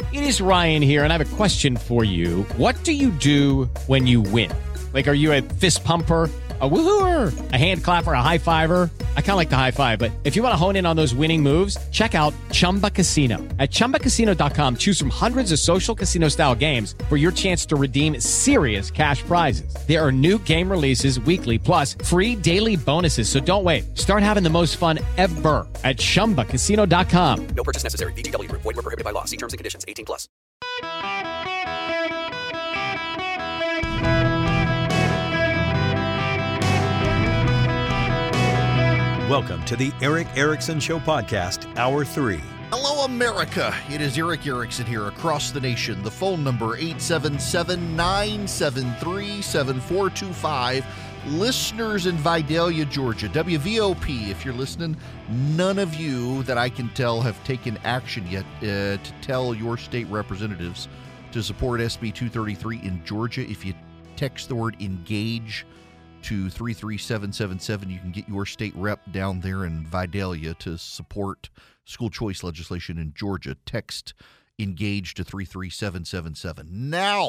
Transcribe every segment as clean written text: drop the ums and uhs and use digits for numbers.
It is Ryan here, and I have a question for you. What do you do when you win? Like, are you a fist pumper, a woohooer, a hand clapper, a high fiver? I kind of like the high five, but if you want to hone in on those winning moves, check out Chumba Casino. At ChumbaCasino.com, choose from hundreds of social casino-style games for your chance to redeem serious cash prizes. There are new game releases weekly, plus free daily bonuses. So don't wait. Start having the most fun ever at ChumbaCasino.com. No purchase necessary. VGW Group. Void where prohibited by law. See terms and conditions. 18+. Welcome to the Erick Erickson Show Podcast, Hour 3. Hello, America. It is Erick Erickson here across the nation. The phone number, 877-973-7425. Listeners in Vidalia, Georgia, WVOP, if you're listening, none of you that I can tell have taken action yet to tell your state representatives to support SB 233 in Georgia. If you text the word ENGAGE to 33777, you can get your state rep down there in Vidalia to support school choice legislation in Georgia. Text ENGAGE to 33777. Now,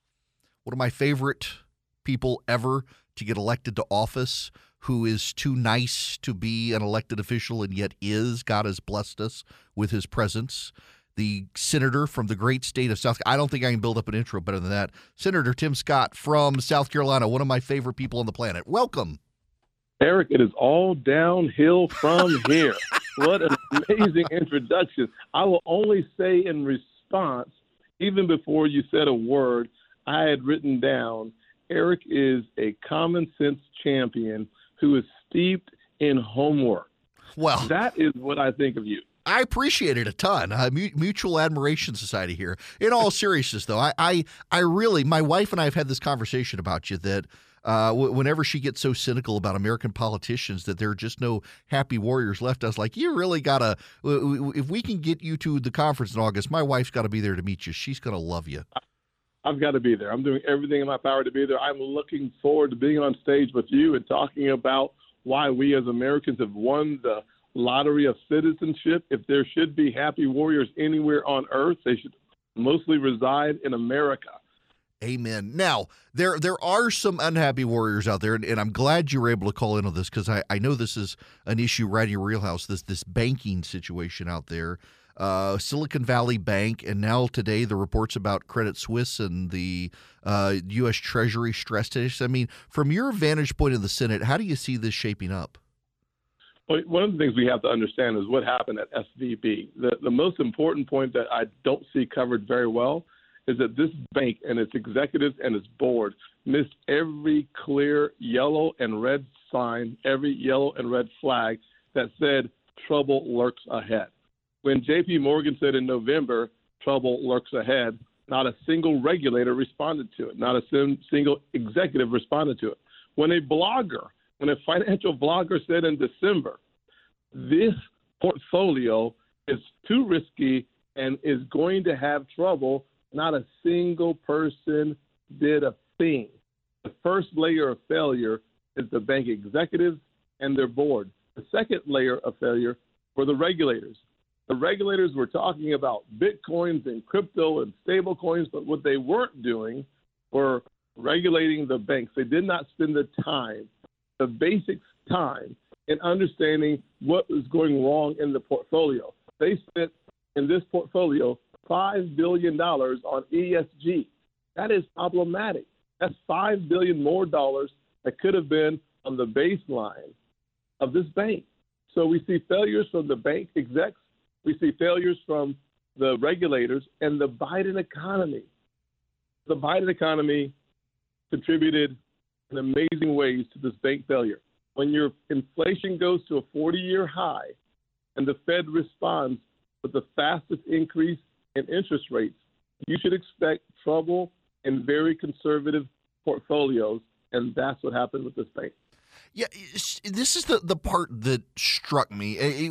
one of my favorite people ever to get elected to office, who is too nice to be an elected official and yet is. God has blessed us with his presence. The senator from the great state of South Carolina. I don't think I can build up an intro better than that. Senator Tim Scott from South Carolina, one of my favorite people on the planet. Welcome. Eric, it is all downhill from here. What an amazing introduction. I will only say in response, even before you said a word, I had written down, Eric is a common sense champion who is steeped in homework. Well, that is what I think of you. I appreciate it a ton. Mutual admiration society here. In all seriousness, though, I really, my wife and I have had this conversation about you that whenever she gets so cynical about American politicians that there are just no happy warriors left, I was like, you really got to, if we can get you to the conference in August, my wife's got to be there to meet you. She's going to love you. I've got to be there. I'm doing everything in my power to be there. I'm looking forward to being on stage with you and talking about why we as Americans have won the lottery of citizenship. If there should be happy warriors anywhere on earth, they should mostly reside in America. Amen. Now, there are some unhappy warriors out there, and I'm glad you were able to call in on this because I know this is an issue right in your wheelhouse, this banking situation out there. Silicon Valley Bank, and now today the reports about Credit Suisse and the U.S. Treasury stress tests. I mean, from your vantage point in the Senate, how do you see this shaping up? Well, one of the things we have to understand is what happened at SVB. The most important point that I don't see covered very well is that this bank and its executives and its board missed every clear yellow and red sign, every yellow and red flag that said trouble lurks ahead. When J.P. Morgan said in November, trouble lurks ahead, not a single regulator responded to it. Not a single executive responded to it. When a financial blogger said in December, this portfolio is too risky and is going to have trouble, not a single person did a thing. The first layer of failure is the bank executives and their board. The second layer of failure were the regulators. The regulators were talking about Bitcoins and crypto and stable coins, but what they weren't doing were regulating the banks. They did not spend the time, the basic time, in understanding what was going wrong in the portfolio. They spent in this portfolio $5 billion on ESG. That is problematic. That's $5 billion more dollars that could have been on the baseline of this bank. So we see failures from the bank execs. We see failures from the regulators and the Biden economy. The Biden economy contributed in amazing ways to this bank failure. When your inflation goes to a 40-year high and the Fed responds with the fastest increase in interest rates, you should expect trouble in very conservative portfolios, and that's what happened with this bank. Yeah, this is the part that struck me.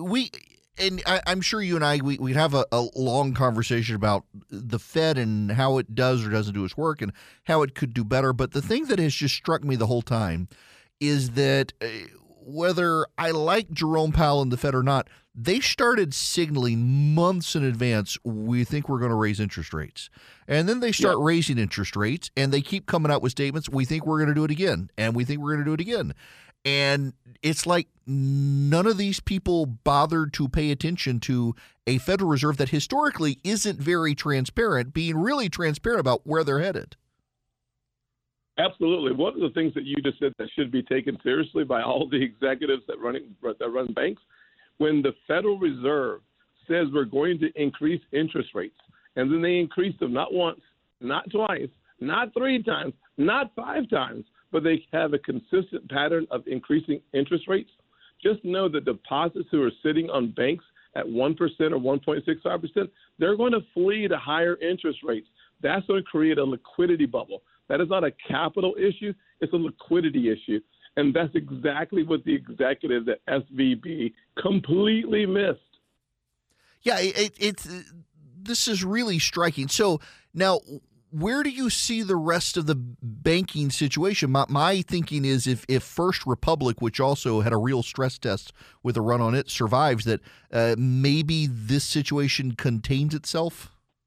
I'm sure you and I, we'd have a long conversation about the Fed and how it does or doesn't do its work and how it could do better. But the thing that has just struck me the whole time is that whether I like Jerome Powell and the Fed or not, they started signaling months in advance, we think we're going to raise interest rates. And then they start raising interest rates, and they keep coming out with statements, we think we're going to do it again, and we think we're going to do it again. And it's like none of these people bothered to pay attention to a Federal Reserve that historically isn't very transparent, being really transparent about where they're headed. Absolutely. One of the things that you just said that should be taken seriously by all the executives that run banks, when the Federal Reserve says we're going to increase interest rates, and then they increase them not once, not twice, not 3 times, not 5 times, but they have a consistent pattern of increasing interest rates, just know that deposits who are sitting on banks at 1% or 1.65%, they're going to flee to higher interest rates. That's going to create a liquidity bubble. That is not a capital issue. It's a liquidity issue. And that's exactly what the executives at SVB completely missed. Yeah, this is really striking. So now, where do you see the rest of the banking situation? My thinking is if First Republic, which also had a real stress test with a run on it, survives, that maybe this situation contains itself?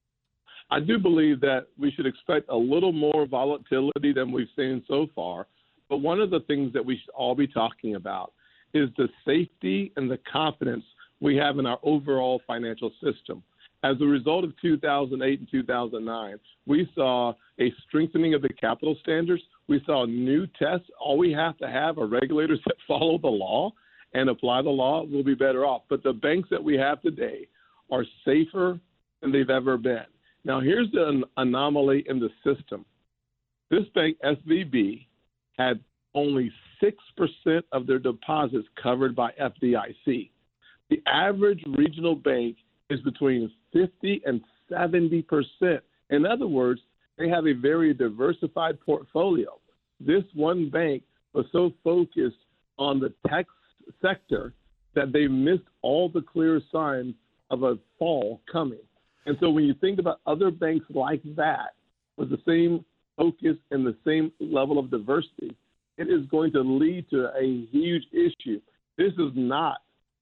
I do believe that we should expect a little more volatility than we've seen so far. But one of the things that we should all be talking about is the safety and the confidence we have in our overall financial system. As a result of 2008 and 2009, we saw a strengthening of the capital standards. We saw new tests. All we have to have are regulators that follow the law and apply the law. We'll be better off. But the banks that we have today are safer than they've ever been. Now, here's the anomaly in the system. This bank, SVB, had only 6% of their deposits covered by FDIC. The average regional bank is between 50 and 70%. In other words, they have a very diversified portfolio. This one bank was so focused on the tech sector that they missed all the clear signs of a fall coming. And so when you think about other banks like that with the same focus and the same level of diversity, it is going to lead to a huge issue. It is not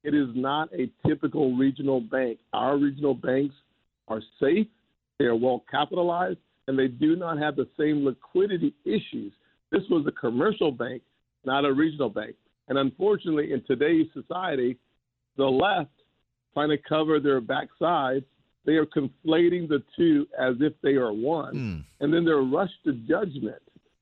a typical regional bank. Our regional banks are safe, they are well capitalized, and they do not have the same liquidity issues. This was a commercial bank, not a regional bank. And unfortunately, in today's society, the left, trying to cover their backsides, they are conflating the two as if they are one. And then they're rushed to judgment,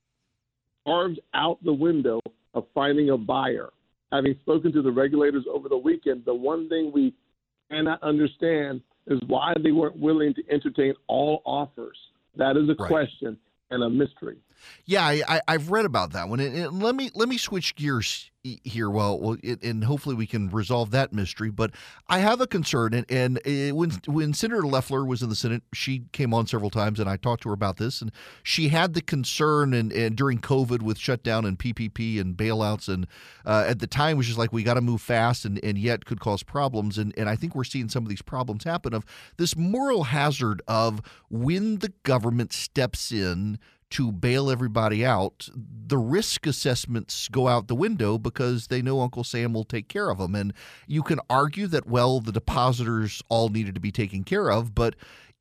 carved out the window of finding a buyer. Having spoken to the regulators over the weekend, the one thing we cannot understand is why they weren't willing to entertain all offers. That is a question and a mystery. Yeah, I've read about that one. And let me switch gears here. And hopefully we can resolve that mystery. But I have a concern. And when Senator Loeffler was in the Senate, she came on several times, and I talked to her about this. And she had the concern, and during COVID with shutdown and PPP and bailouts, and at the time was just like, we got to move fast, and yet could cause problems. And I think we're seeing some of these problems happen of this moral hazard of when the government steps in to bail everybody out, the risk assessments go out the window because they know Uncle Sam will take care of them. And you can argue that, well, the depositors all needed to be taken care of, but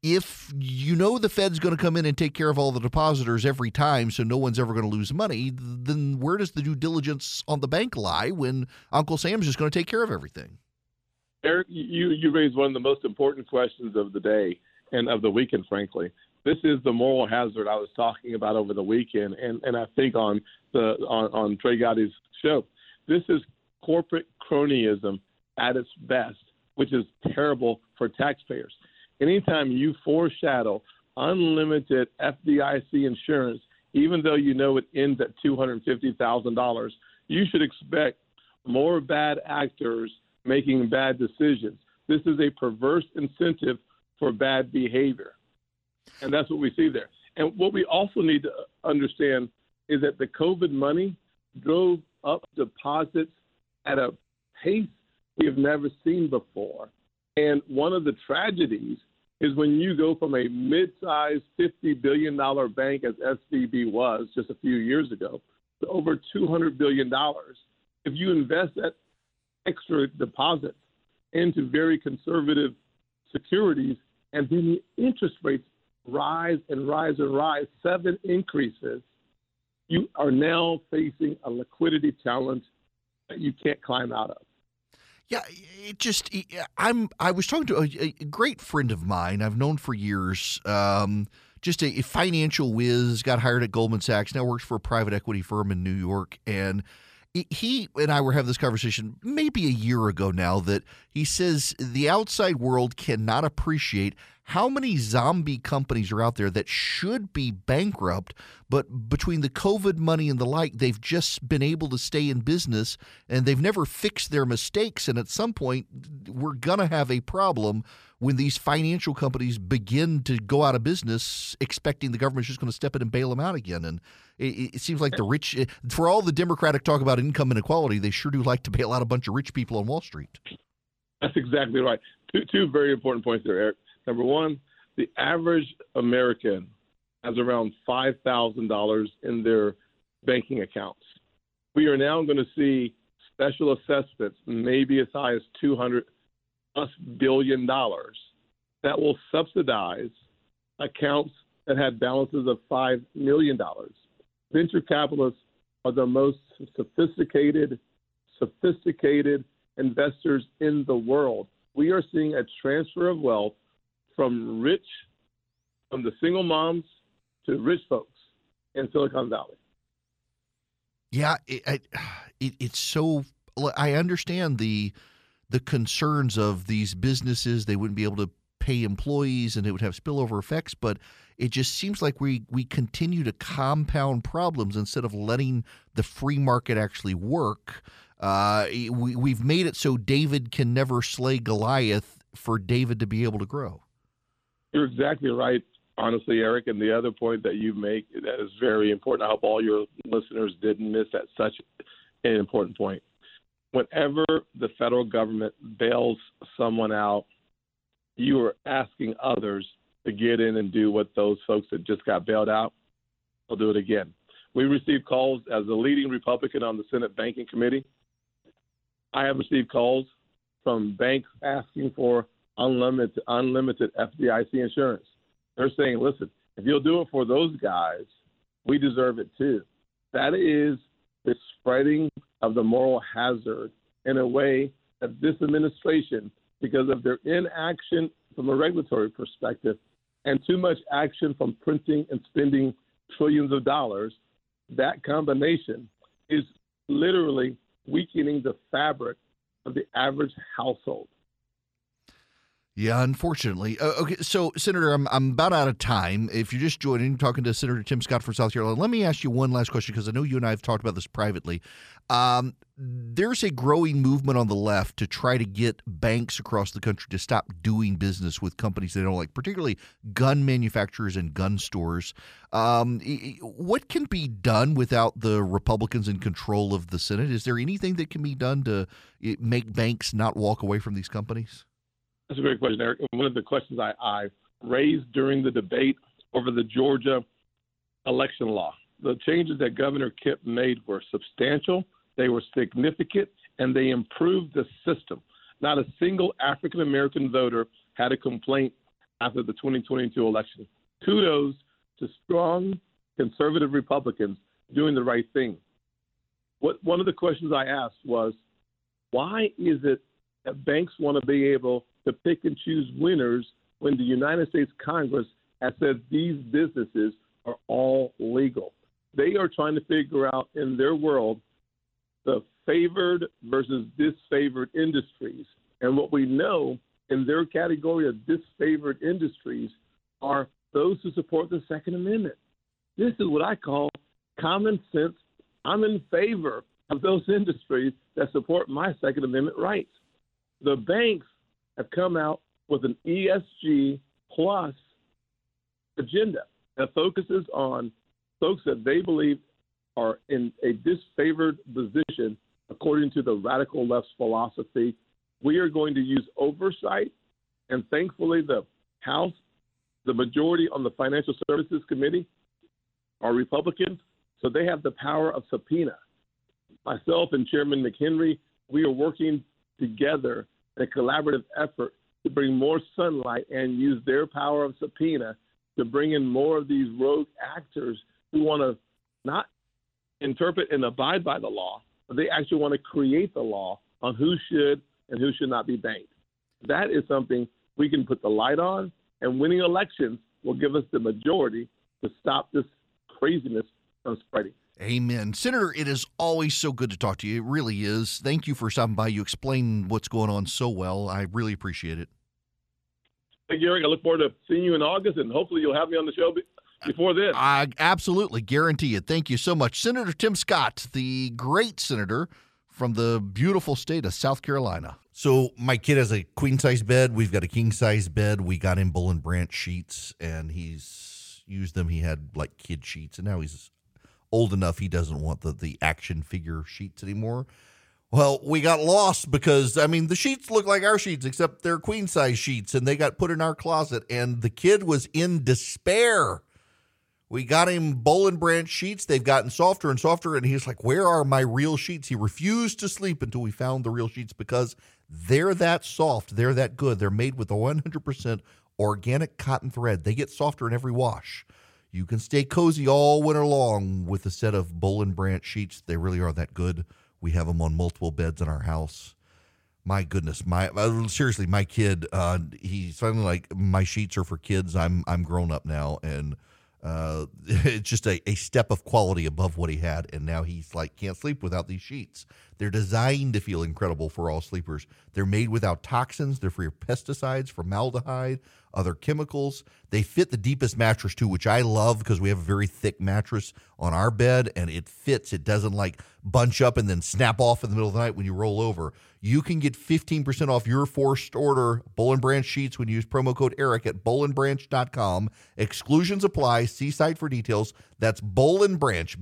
if you know the Fed's going to come in and take care of all the depositors every time so no one's ever going to lose money, then where does the due diligence on the bank lie when Uncle Sam's just going to take care of everything? Eric, you raised one of the most important questions of the day and of the weekend, frankly. This is the moral hazard I was talking about over the weekend, and I think on Trey Gowdy's show. This is corporate cronyism at its best, which is terrible for taxpayers. Anytime you foreshadow unlimited FDIC insurance, even though you know it ends at $250,000, you should expect more bad actors making bad decisions. This is a perverse incentive for bad behavior. And that's what we see there. And what we also need to understand is that the COVID money drove up deposits at a pace we have never seen before. And one of the tragedies is when you go from a mid-sized $50 billion bank, as SVB was just a few years ago, to over $200 billion, If you invest that extra deposit into very conservative securities, and then the interest rates rise and rise and rise, 7 increases, you are now facing a liquidity challenge that you can't climb out of. Yeah, I was talking to a great friend of mine I've known for years, just a financial whiz, got hired at Goldman Sachs, now works for a private equity firm in New York, and he and I were having this conversation maybe a year ago now that he says the outside world cannot appreciate how many zombie companies are out there that should be bankrupt, but between the COVID money and the like, they've just been able to stay in business and they've never fixed their mistakes. And at some point, we're going to have a problem when these financial companies begin to go out of business, expecting the government's just going to step in and bail them out again. And it seems like the rich, for all the Democratic talk about income inequality, they sure do like to bail out a bunch of rich people on Wall Street. That's exactly right. Two very important points there, Eric. Number one, the average American has around $5,000 in their banking accounts. We are now going to see special assessments, maybe as high as $200+ billion, that will subsidize accounts that had balances of $5 million. Venture capitalists are the most sophisticated investors in the world. We are seeing a transfer of wealth from the single moms to rich folks in Silicon Valley. Yeah, it's so. I understand the concerns of these businesses. They wouldn't be able to pay employees, and it would have spillover effects. But it just seems like we continue to compound problems instead of letting the free market actually work. We've made it so David can never slay Goliath for David to be able to grow. You're exactly right, honestly, Eric. And the other point that you make that is very important, I hope all your listeners didn't miss that, such an important point. Whenever the federal government bails someone out, you are asking others to get in and do what those folks that just got bailed out will do it again. We received calls as the leading Republican on the Senate Banking Committee. I have received calls from banks asking for unlimited FDIC insurance. They're saying, listen, if you'll do it for those guys, we deserve it too. That is the spreading of the moral hazard in a way that this administration, because of their inaction from a regulatory perspective and too much action from printing and spending trillions of dollars, that combination is literally weakening the fabric of the average household. Yeah, unfortunately. Okay, so Senator, I'm about out of time. If you're just joining, talking to Senator Tim Scott from South Carolina, let me ask you one last question because I know you and I have talked about this privately. There's a growing movement on the left to try to get banks across the country to stop doing business with companies they don't like, particularly gun manufacturers and gun stores. What can be done without the Republicans in control of the Senate? Is there anything that can be done to make banks not walk away from these companies? That's a great question, Eric. One of the questions I raised during the debate over the Georgia election law, the changes that Governor Kemp made were substantial, they were significant, and they improved the system. Not a single African-American voter had a complaint after the 2022 election. Kudos to strong conservative Republicans doing the right thing. One of the questions I asked was, why is it that banks want to be able to pick and choose winners when the United States Congress has said these businesses are all legal? They are trying to figure out in their world the favored versus disfavored industries. And what we know in their category of disfavored industries are those who support the Second Amendment. This is what I call common sense. I'm in favor of those industries that support my Second Amendment rights. The banks have come out with an ESG plus agenda that focuses on folks that they believe are in a disfavored position according to the radical left's philosophy. We are going to use oversight, and thankfully the House, the majority on the Financial Services Committee are Republicans, so they have the power of subpoena. myself and Chairman McHenry, we are working together in a collaborative effort to bring more sunlight and use their power of subpoena to bring in more of these rogue actors who want to not interpret and abide by the law, but they actually want to create the law on who should and who should not be banked. That is something we can put the light on, and winning elections will give us the majority to stop this craziness from spreading. Amen. Senator, it is always so good to talk to you. It really is. Thank you for stopping by. You explain what's going on so well. I really appreciate it. Thank you, Eric. I look forward to seeing you in August, and hopefully you'll have me on the show before then. I absolutely guarantee it. Thank you so much. Senator Tim Scott, the great senator from the beautiful state of South Carolina. So my kid has a queen-size bed. We've got a king-size bed. We got him Bull and Branch sheets, and he's used them. He had like kid sheets, and now he's old enough he doesn't want the action figure sheets anymore. Well, we got lost because, I mean, the sheets look like our sheets, except they're queen-size sheets, and they got put in our closet, and the kid was in despair. We got him Bull and Branch sheets. They've gotten softer and softer, and he's like, where are my real sheets? He refused to sleep until we found the real sheets because they're that soft. They're that good. They're made with a 100% organic cotton thread. They get softer in every wash. You can stay cozy all winter long with a set of Bull and Branch sheets. They really are that good. We have them on multiple beds in our house. My goodness, seriously, my kid, he's finally like, my sheets are for kids. I'm grown up now, and it's just a step of quality above what he had, and now he's like, can't sleep without these sheets. They're designed to feel incredible for all sleepers. They're made without toxins. They're free of pesticides, formaldehyde, other chemicals. They fit the deepest mattress too, which I love because we have a very thick mattress on our bed, and it fits. It doesn't like bunch up and then snap off in the middle of the night when you roll over. You can get 15% off your first order Bull and Branch sheets when you use promo code ERIC at bullandbranch.com. Exclusions apply. See site for details. That's Bull and Branch,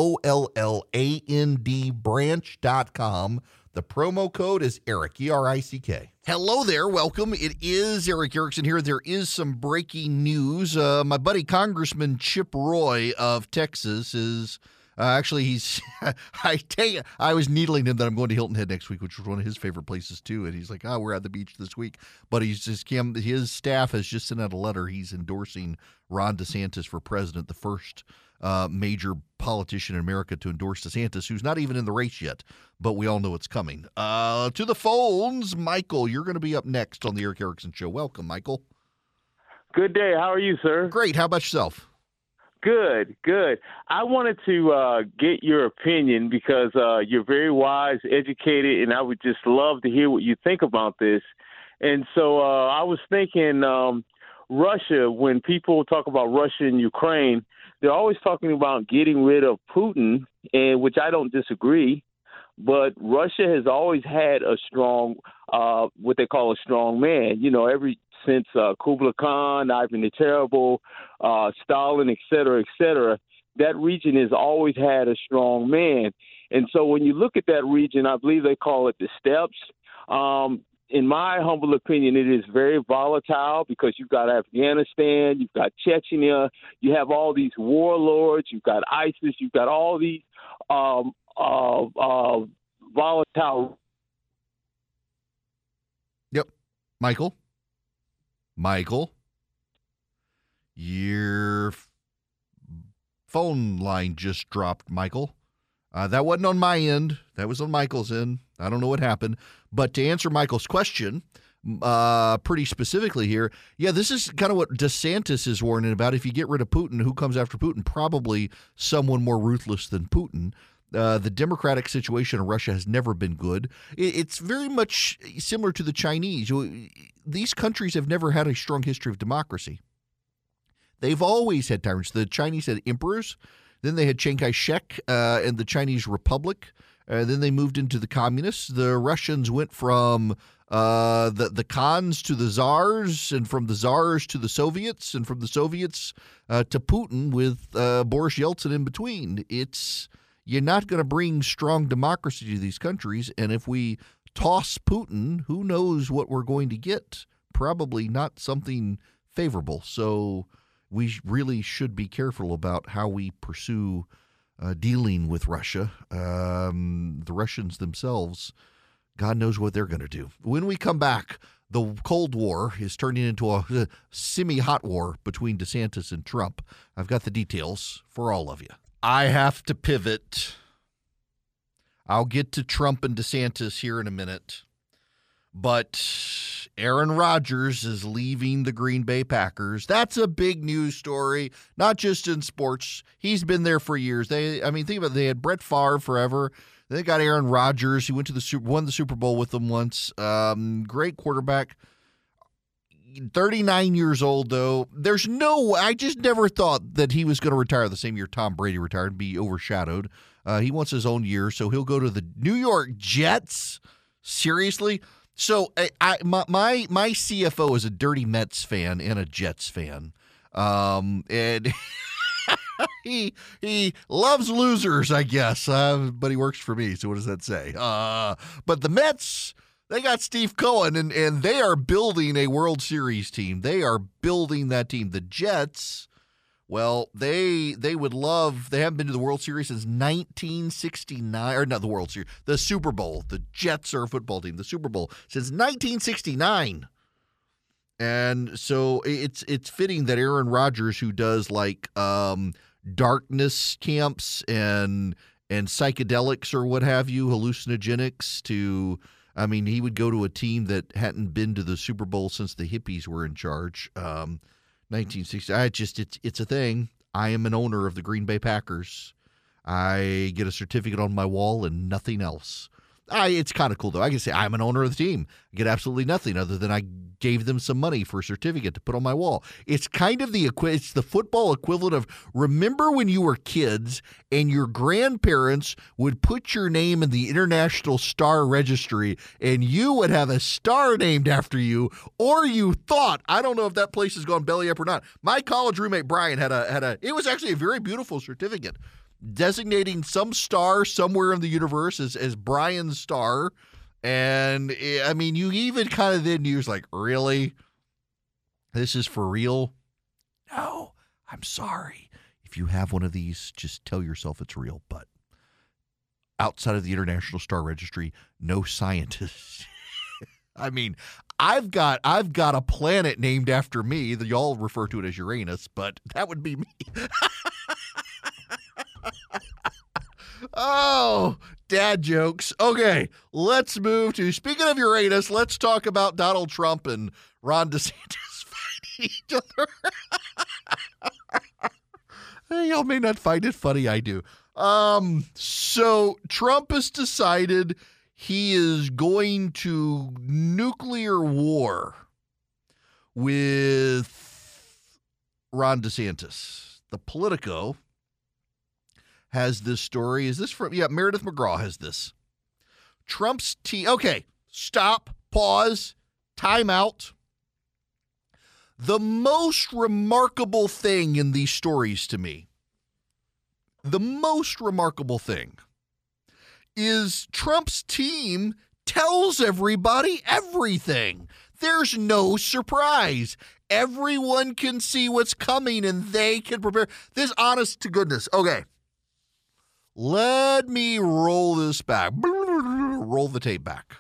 BOLLAND branch.com. The promo code is ERIC, ERICK. Hello there. Welcome. It is Eric Erickson here. There is some breaking news. My buddy Congressman Chip Roy of Texas is actually, he's, I tell you, I was needling him that I'm going to Hilton Head next week, which was one of his favorite places too. And he's like, we're at the beach this week. But he's just, his staff has just sent out a letter. He's endorsing Ron DeSantis for president, the first major politician in America to endorse DeSantis, who's not even in the race yet, but we all know it's coming. To the phones, Michael, you're going to be up next on the Eric Erickson Show. Welcome, Michael. Good day. How are you, sir? Great. How about yourself? Good, good. I wanted to get your opinion because you're very wise, educated, and I would just love to hear what you think about this. And so I was thinking Russia, when people talk about Russia and Ukraine, they're always talking about getting rid of Putin, and which I don't disagree. But Russia has always had a strong, what they call a strong man. You know, since Kublai Khan, Ivan the Terrible, Stalin, et cetera, that region has always had a strong man. And so when you look at that region, I believe they call it the steppes. In my humble opinion, it is very volatile because you've got Afghanistan, you've got Chechnya, you have all these warlords, you've got ISIS, you've got all these volatile. Yep. Michael, your phone line just dropped, Michael. That wasn't on my end. That was on Michael's end. I don't know what happened. But to answer Michael's question pretty specifically here, yeah, this is kind of what DeSantis is warning about. If you get rid of Putin, who comes after Putin? Probably someone more ruthless than Putin. The democratic situation in Russia has never been good. It's very much similar to the Chinese. These countries have never had a strong history of democracy. They've always had tyrants. The Chinese had emperors. Then they had Chiang Kai-shek and the Chinese Republic. Then they moved into the communists. The Russians went from the Khans to the Tsars, and from the Tsars to the Soviets, and from the Soviets to Putin with Boris Yeltsin in between. You're not going to bring strong democracy to these countries, and if we toss Putin, who knows what we're going to get? Probably not something favorable. So we really should be careful about how we pursue dealing with Russia. The Russians themselves, God knows what they're going to do. When we come back, the Cold War is turning into a semi-hot war between DeSantis and Trump. I've got the details for all of you. I have to pivot. I'll get to Trump and DeSantis here in a minute. But Aaron Rodgers is leaving the Green Bay Packers. That's a big news story, not just in sports. He's been there for years. Think about it. They had Brett Favre forever. They got Aaron Rodgers. He went to won the Super Bowl with them once. Great quarterback. 39 years old, though. There's no way. I just never thought that he was going to retire the same year Tom Brady retired and be overshadowed. He wants his own year, so he'll go to the New York Jets. Seriously? So my CFO is a dirty Mets fan and a Jets fan, and he loves losers, I guess. But he works for me, so what does that say? But the Mets, they got Steve Cohen, and they are building a World Series team. They are building that team. The Jets, well, they would love. They haven't been to the World Series since 1969, or not the World Series, the Super Bowl. The Jets are a football team. The Super Bowl since 1969, and so it's fitting that Aaron Rodgers, who does like darkness camps and psychedelics or what have you, hallucinogenics, he would go to a team that hadn't been to the Super Bowl since the hippies were in charge. 1960. It's a thing. I am an owner of the Green Bay Packers. I get a certificate on my wall and nothing else. It's kind of cool, though. I can say I'm an owner of the team. I get absolutely nothing other than I gave them some money for a certificate to put on my wall. It's kind of it's the football equivalent of, remember when you were kids and your grandparents would put your name in the International Star Registry and you would have a star named after you, or you thought, I don't know if that place has gone belly up or not. My college roommate Brian had it was actually a very beautiful certificate designating some star somewhere in the universe as Brian's star. And you even kind of then use like, really? This is for real? No, I'm sorry. If you have one of these, just tell yourself it's real. But outside of the International Star Registry, no scientists. I've got a planet named after me. Y'all refer to it as Uranus, but that would be me. Oh, dad jokes. Okay, let's move to, speaking of Uranus, let's talk about Donald Trump and Ron DeSantis fighting each other. Y'all may not find it funny. I do. So Trump has decided he is going to nuclear war with Ron DeSantis. The Politico has this story. Is this from, Meredith McGraw has this. Trump's team. Okay, stop, pause, time out. The most remarkable thing in these stories to me, the most remarkable thing is Trump's team tells everybody everything. There's no surprise. Everyone can see what's coming and they can prepare. This, honest to goodness. Okay. Let me roll this back. Roll the tape back.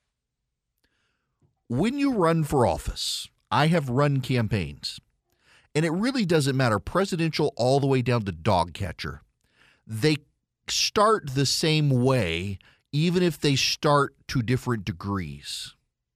When you run for office, I have run campaigns, and it really doesn't matter, presidential all the way down to dog catcher. They start the same way, even if they start to different degrees.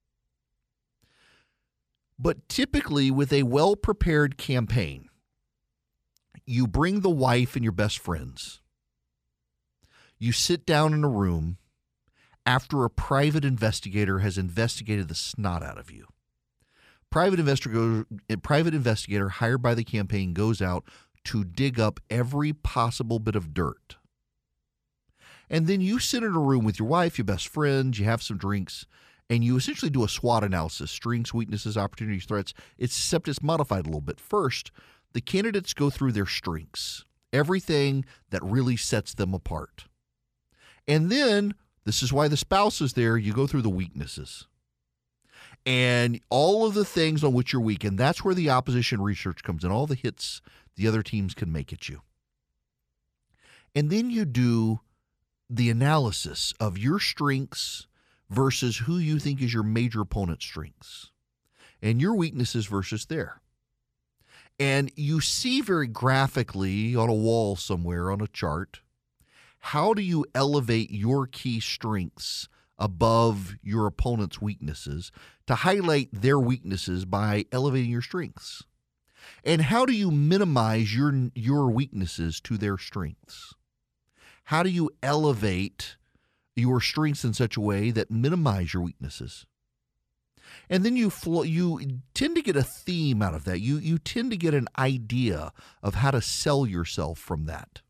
But typically, with a well-prepared campaign, you bring the wife and your best friends. You sit down in a room after a private investigator has investigated the snot out of you. Private investigator hired by the campaign goes out to dig up every possible bit of dirt. And then you sit in a room with your wife, your best friends, you have some drinks, and you essentially do a SWOT analysis, strengths, weaknesses, opportunities, threats, except it's modified a little bit. First, the candidates go through their strengths, everything that really sets them apart. And then, this is why the spouse is there, you go through the weaknesses and all of the things on which you're weak. And that's where the opposition research comes in, all the hits the other teams can make at you. And then you do the analysis of your strengths versus who you think is your major opponent's strengths, and your weaknesses versus their. And you see very graphically on a wall somewhere on a chart, how do you elevate your key strengths above your opponent's weaknesses to highlight their weaknesses by elevating your strengths? And how do you minimize your weaknesses to their strengths? How do you elevate your strengths in such a way that minimize your weaknesses? And then you tend to get a theme out of that. You tend to get an idea of how to sell yourself from that.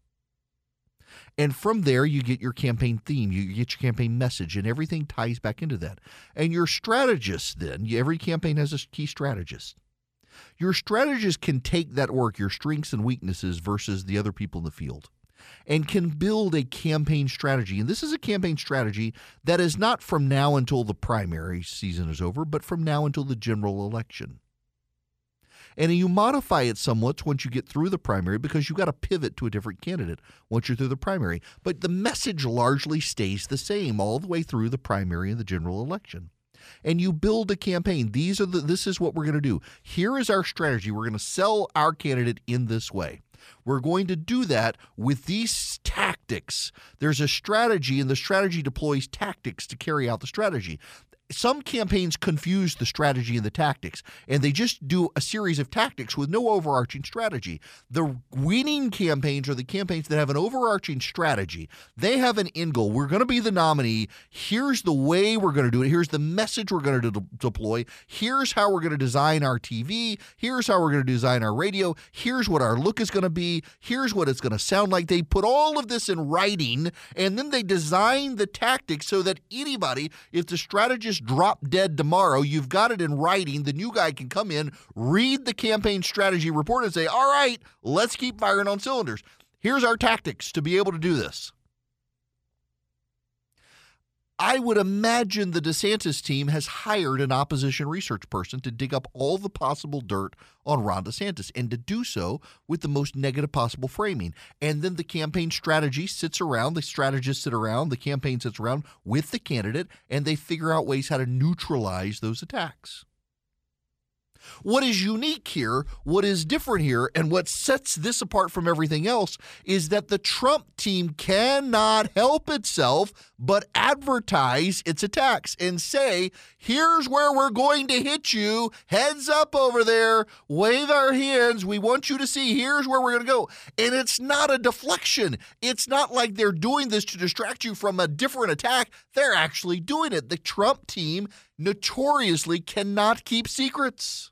And from there, you get your campaign theme, you get your campaign message, and everything ties back into that. And your strategist then, every campaign has a key strategist. Your strategist can take that work, your strengths and weaknesses versus the other people in the field, and can build a campaign strategy. And this is a campaign strategy that is not from now until the primary season is over, but from now until the general election. And you modify it somewhat once you get through the primary because you've got to pivot to a different candidate once you're through the primary. But the message largely stays the same all the way through the primary and the general election. And you build a campaign. This is what we're going to do. Here is our strategy. We're going to sell our candidate in this way. We're going to do that with these tactics. There's a strategy, and the strategy deploys tactics to carry out the strategy. Some campaigns confuse the strategy and the tactics, and they just do a series of tactics with no overarching strategy. The winning campaigns are the campaigns that have an overarching strategy. They have an end goal. We're going to be the nominee. Here's the way we're going to do it. Here's the message we're going to deploy. Here's how we're going to design our TV. Here's how we're going to design our radio. Here's what our look is going to be. Here's what it's going to sound like. They put all of this in writing, and then they design the tactics so that anybody, if the strategist drop dead tomorrow, you've got it in writing. The new guy can come in, read the campaign strategy report, and say, all right, let's keep firing on cylinders. Here's our tactics to be able to do this. I would imagine the DeSantis team has hired an opposition research person to dig up all the possible dirt on Ron DeSantis, and to do so with the most negative possible framing. And then the campaign strategy sits around, the strategists sit around, the campaign sits around with the candidate, and they figure out ways how to neutralize those attacks. What is unique here, what is different here, and what sets this apart from everything else is that the Trump team cannot help itself but advertise its attacks and say, here's where we're going to hit you, heads up over there, wave our hands, we want you to see, here's where we're going to go. And it's not a deflection. It's not like they're doing this to distract you from a different attack. They're actually doing it. The Trump team notoriously cannot keep secrets.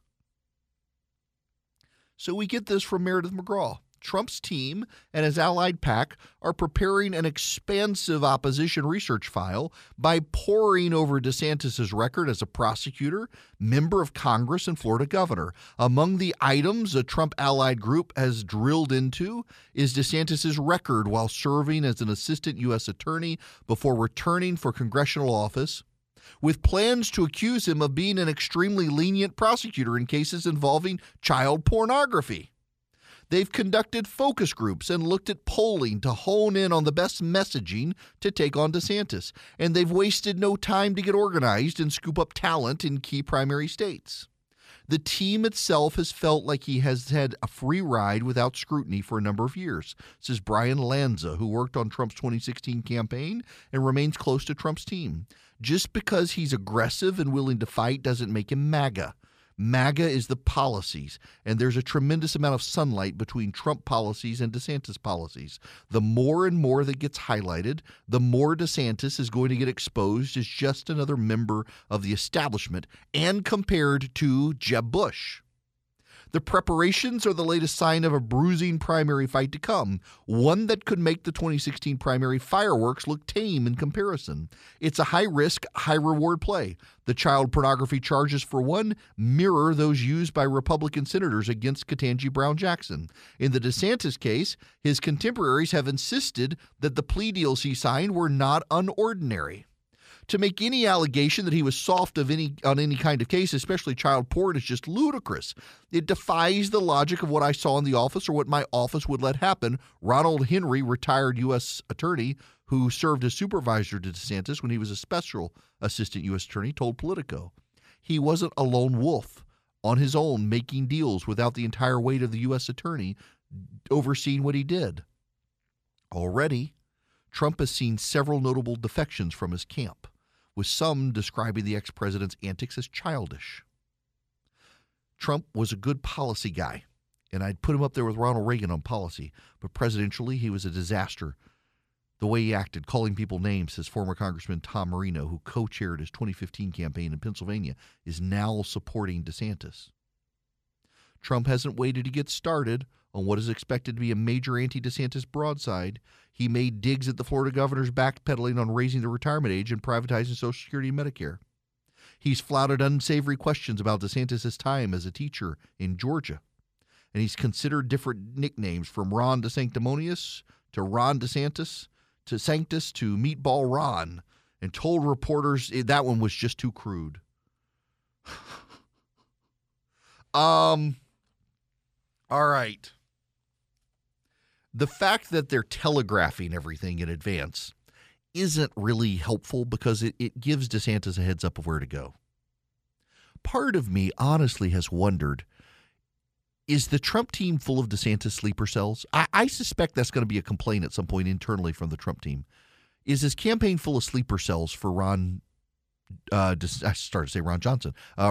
So we get this from Meredith McGraw. Trump's team and his allied PAC are preparing an expansive opposition research file by poring over DeSantis' record as a prosecutor, member of Congress, and Florida governor. Among the items a Trump allied group has drilled into is DeSantis' record while serving as an assistant U.S. attorney before returning for congressional office, with plans to accuse him of being an extremely lenient prosecutor in cases involving child pornography. They've conducted focus groups and looked at polling to hone in on the best messaging to take on DeSantis, and they've wasted no time to get organized and scoop up talent in key primary states. The team itself has felt like he has had a free ride without scrutiny for a number of years, says Brian Lanza, who worked on Trump's 2016 campaign and remains close to Trump's team. Just because he's aggressive and willing to fight doesn't make him MAGA. MAGA is the policies, and there's a tremendous amount of sunlight between Trump policies and DeSantis policies. The more and more that gets highlighted, the more DeSantis is going to get exposed as just another member of the establishment and compared to Jeb Bush. The preparations are the latest sign of a bruising primary fight to come, one that could make the 2016 primary fireworks look tame in comparison. It's a high-risk, high-reward play. The child pornography charges, for one, mirror those used by Republican senators against Ketanji Brown Jackson. In the DeSantis case, his contemporaries have insisted that the plea deals he signed were not unordinary. To make any allegation that he was soft on any kind of case, especially child porn, is just ludicrous. It defies the logic of what I saw in the office or what my office would let happen. Ronald Henry, retired U.S. attorney who served as supervisor to DeSantis when he was a special assistant U.S. attorney, told Politico he wasn't a lone wolf on his own making deals without the entire weight of the U.S. attorney overseeing what he did. Already, Trump has seen several notable defections from his camp, with some describing the ex-president's antics as childish. Trump was a good policy guy, and I'd put him up there with Ronald Reagan on policy, but presidentially he was a disaster. The way he acted, calling people names, says former Congressman Tom Marino, who co-chaired his 2015 campaign in Pennsylvania, is now supporting DeSantis. Trump hasn't waited to get started on what is expected to be a major anti-DeSantis broadside. He made digs at the Florida governor's backpedaling on raising the retirement age and privatizing Social Security and Medicare. He's flouted unsavory questions about DeSantis' time as a teacher in Georgia. And he's considered different nicknames from Ron DeSanctimonious to Ron DeSantis to Sanctus to Meatball Ron, and told reporters that one was just too crude. All right. The fact that they're telegraphing everything in advance isn't really helpful because it gives DeSantis a heads up of where to go. Part of me honestly has wondered, is the Trump team full of DeSantis sleeper cells? I suspect that's going to be a complaint at some point internally from the Trump team. Is his campaign full of sleeper cells for Ron I started to say Ron Johnson,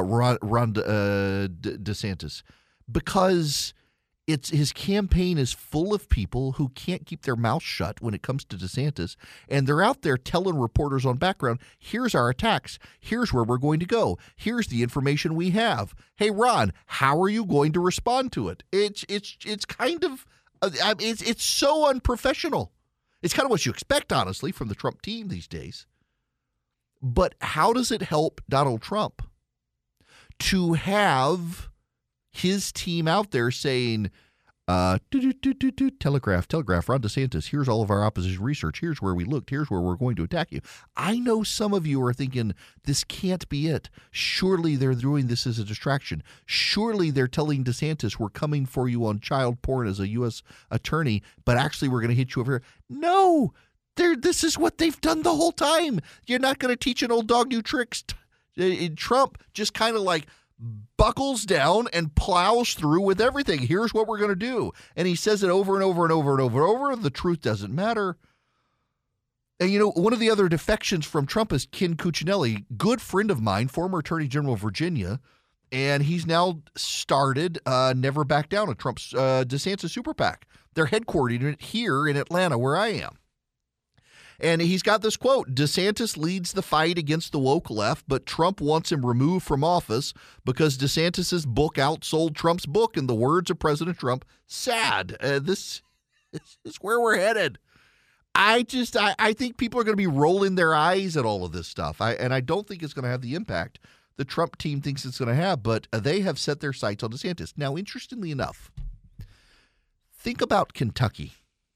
DeSantis, because his campaign is full of people who can't keep their mouth shut when it comes to DeSantis, and they're out there telling reporters on background, here's our attacks, here's where we're going to go, here's the information we have. Hey, Ron, how are you going to respond to it? It's kind of it's so unprofessional. It's kind of what you expect, honestly, from the Trump team these days. But how does it help Donald Trump to have his team out there saying, telegraph, Ron DeSantis, here's all of our opposition research, here's where we looked, here's where we're going to attack you. I know some of you are thinking, this can't be it. Surely they're doing this as a distraction. Surely they're telling DeSantis, we're coming for you on child porn as a U.S. attorney, but actually we're going to hit you over here. No, this is what they've done the whole time. You're not going to teach an old dog new tricks. Trump just kind of like buckles down and plows through with everything. Here's what we're going to do. And he says it over and over and over and over and over. The truth doesn't matter. And, you know, one of the other defections from Trump is Ken Cuccinelli, good friend of mine, former Attorney General of Virginia, and he's now started Never Back Down, a Trump's DeSantis super PAC. They're headquartered here in Atlanta, where I am. And he's got this quote, DeSantis leads the fight against the woke left, but Trump wants him removed from office because DeSantis' book outsold Trump's book. In the words of President Trump, sad. This is where we're headed. I think people are going to be rolling their eyes at all of this stuff. And I don't think it's going to have the impact the Trump team thinks it's going to have, but they have set their sights on DeSantis. Now, interestingly enough, think about Kentucky.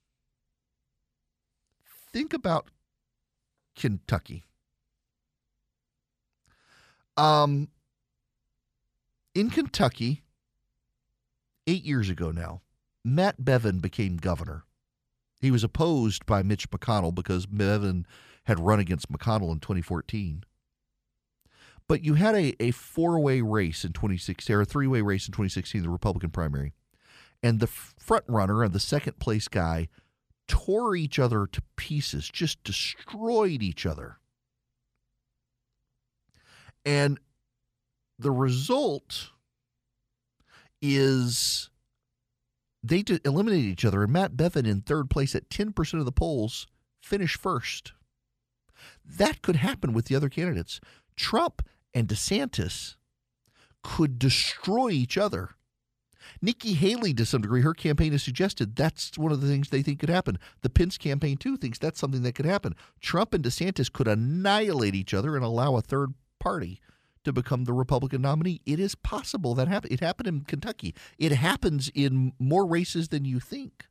Think about Kentucky. In Kentucky, 8 years ago now, Matt Bevin became governor. He was opposed by Mitch McConnell because Bevin had run against McConnell in 2014. But you had a four-way race in 2016, or a three-way race in 2016, the Republican primary. And the front runner and the second place guy tore each other to pieces, just destroyed each other. And the result is they eliminated each other, and Matt Bevin in third place at 10% of the polls finished first. That could happen with the other candidates. Trump and DeSantis could destroy each other. Nikki Haley, to some degree, her campaign has suggested that's one of the things they think could happen. The Pence campaign, too, thinks that's something that could happen. Trump and DeSantis could annihilate each other and allow a third party to become the Republican nominee. It is possible that happen. It happened in Kentucky. It happens in more races than you think.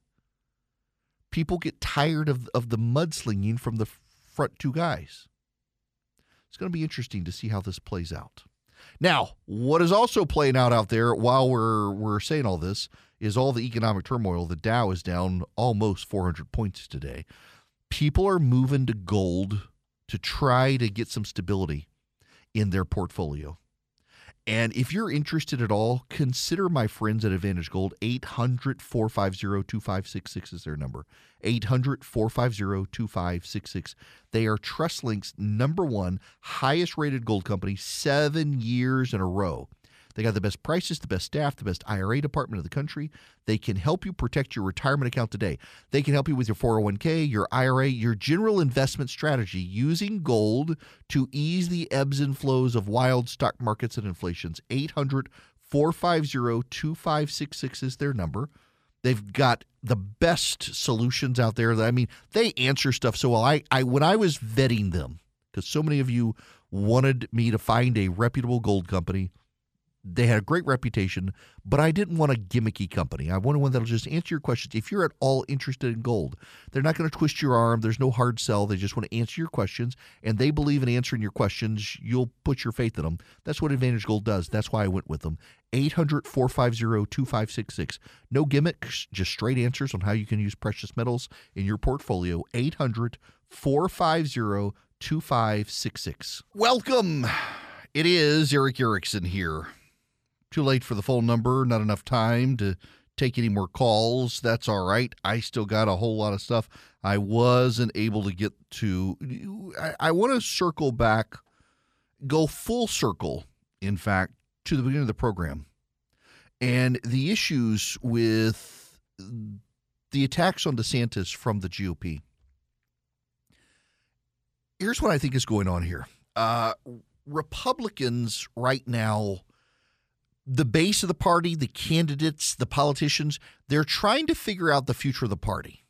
People get tired of the mudslinging from the front two guys. It's going to be interesting to see how this plays out. Now, what is also playing out there while we're saying all this is all the economic turmoil. The Dow is down almost 400 points today. People are moving to gold to try to get some stability in their portfolio. And if you're interested at all, consider my friends at Advantage Gold. 800-450-2566 is their number. 800-450-2566. They are TrustLink's #1 highest rated gold company 7 years in a row. They got the best prices, the best staff, the best IRA department of the country. They can help you protect your retirement account today. They can help you with your 401k, your IRA, your general investment strategy using gold to ease the ebbs and flows of wild stock markets and inflations. 800-450-2566 is their number. They've got the best solutions out there. I mean, they answer stuff so well. I when I was vetting them, because so many of you wanted me to find a reputable gold company, they had a great reputation, but I didn't want a gimmicky company. I wanted one that'll just answer your questions. If you're at all interested in gold, they're not going to twist your arm. There's no hard sell. They just want to answer your questions, and they believe in answering your questions. You'll put your faith in them. That's what Advantage Gold does. That's why I went with them. 800-450-2566. No gimmicks, just straight answers on how you can use precious metals in your portfolio. 800-450-2566. Welcome. It is Erick Erickson here. Too late for the phone number, not enough time to take any more calls. That's all right. I still got a whole lot of stuff I wasn't able to get to. I want to circle back, go full circle, in fact, to the beginning of the program. And the issues with the attacks on DeSantis from the GOP. Here's what I think is going on here. Republicans right now, the base of the party, the candidates, the politicians, they're trying to figure out the future of the party.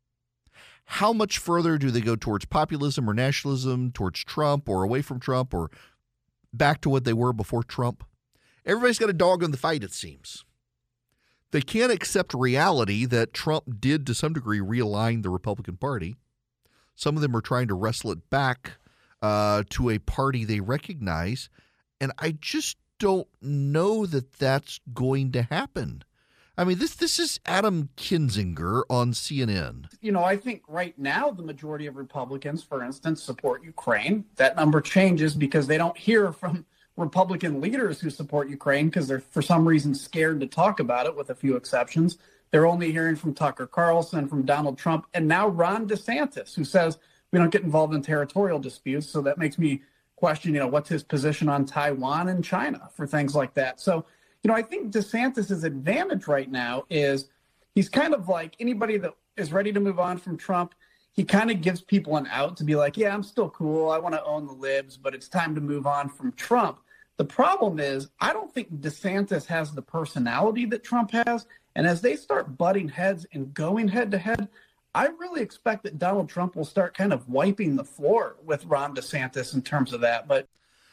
How much further do they go towards populism or nationalism, towards Trump or away from Trump or back to what they were before Trump? Everybody's got a dog in the fight, it seems. They can't accept reality that Trump did, to some degree, realign the Republican Party. Some of them are trying to wrestle it back to a party they recognize, and I just don't know that that's going to happen. I mean, this is Adam Kinzinger on CNN. You know, I think right now the majority of Republicans, for instance, support Ukraine. That number changes because they don't hear from Republican leaders who support Ukraine because they're, for some reason, scared to talk about it, with a few exceptions. They're only hearing from Tucker Carlson, from Donald Trump, and now Ron DeSantis, who says we don't get involved in territorial disputes. So that makes me question, what's his position on Taiwan and China for things like that. So, I think DeSantis's advantage right now is he's kind of like anybody that is ready to move on from Trump. He kind of gives people an out to be like, yeah, I'm still cool. I want to own the libs, but it's time to move on from Trump. The problem is, I don't think DeSantis has the personality that Trump has. And as they start butting heads and going head to head, I really expect that Donald Trump will start kind of wiping the floor with Ron DeSantis in terms of that. But,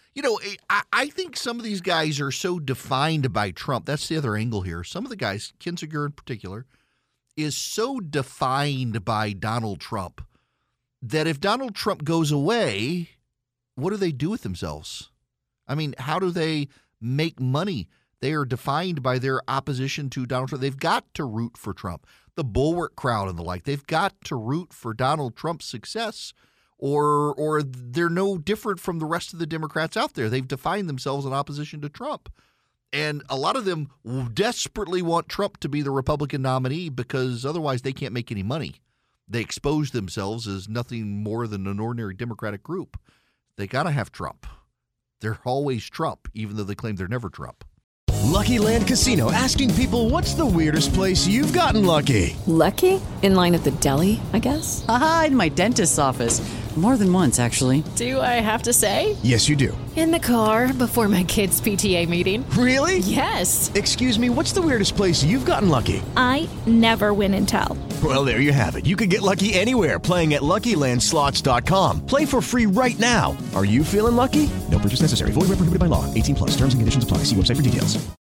I think some of these guys are so defined by Trump. That's the other angle here. Some of the guys, Kinzinger in particular, is so defined by Donald Trump that if Donald Trump goes away, what do they do with themselves? I mean, how do they make money? They are defined by their opposition to Donald Trump. They've got to root for Trump. The Bulwark crowd and the like, they've got to root for Donald Trump's success, or they're no different from the rest of the Democrats out there. They've defined themselves in opposition to Trump. And a lot of them desperately want Trump to be the Republican nominee because otherwise they can't make any money. They expose themselves as nothing more than an ordinary Democratic group. They got to have Trump. They're always Trump, even though they claim they're never Trump. Lucky Land Casino, asking people, what's the weirdest place you've gotten lucky? Lucky? In line at the deli, I guess? Aha, in my dentist's office. More than once, actually. Do I have to say? Yes, you do. In the car before my kids' PTA meeting. Really? Yes. Excuse me, what's the weirdest place you've gotten lucky? I never win and tell. Well, there you have it. You can get lucky anywhere, playing at LuckyLandSlots.com. Play for free right now. Are you feeling lucky? No purchase necessary. Void where prohibited by law. 18+. Terms and conditions apply. See website for details.